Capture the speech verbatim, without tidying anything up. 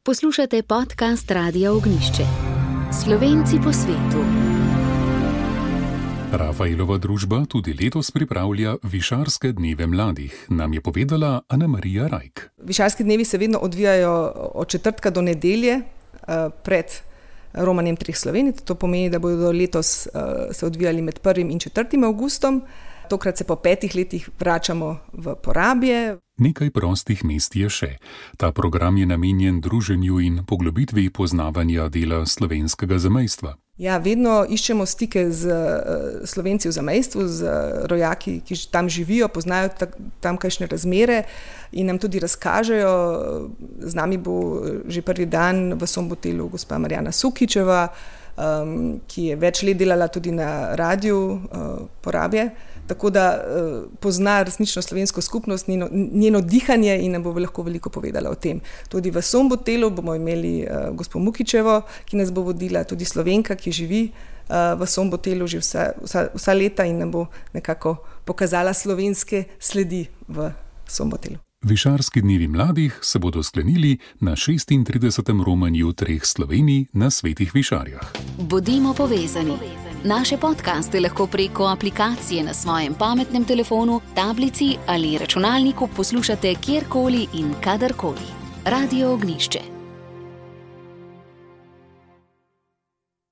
Poslušate podcast Radia Ognjišče. Slovenci po svetu. Rafaelova družba tudi letos pripravlja Višarske dneve mladih, nam je povedala Ana Marija Rajk. Višarski dnevi se vedno odvijajo od četrtka do nedelje pred romanjem treh Slovenij. To pomeni, da bodo letos se odvijali med prvim in četrtim avgustom. Tokrat se po petih letih vračamo v Porabje. Nekaj prostih mest je še. Ta program je namenjen druženju in poglobitvi poznavanja dela slovenskega zamejstva. Ja, vedno iščemo stike z Slovenci v zamejstvu, z rojaki, ki tam živijo, poznajo tamkajšnje razmere in nam tudi razkažejo. Z nami bo že prvi dan v Sombotelu gospa Marjana Sukičeva, ki je več let delala tudi na radiju Porabje. Tako da uh, pozna resnično slovensko skupnost, njeno, njeno dihanje in nam bo lahko veliko povedala o tem. Tudi v Sombotelu bomo imeli uh, gospo Mukičevo, ki nas bo vodila, tudi Slovenka, ki živi uh, v Sombotelu že vsa, vsa, vsa leta in nam bo nekako pokazala slovenske sledi v Sombotelu. Višarski dnevi mladih se bodo sklenili na šestintridesetem romanju treh Slovenij na Svetih Višarjah. Bodimo povezani. Naše podcaste lahko preko aplikacije na svojem pametnem telefonu, tablici ali računalniku poslušate kjerkoli in kadarkoli. Radio Ognjišče.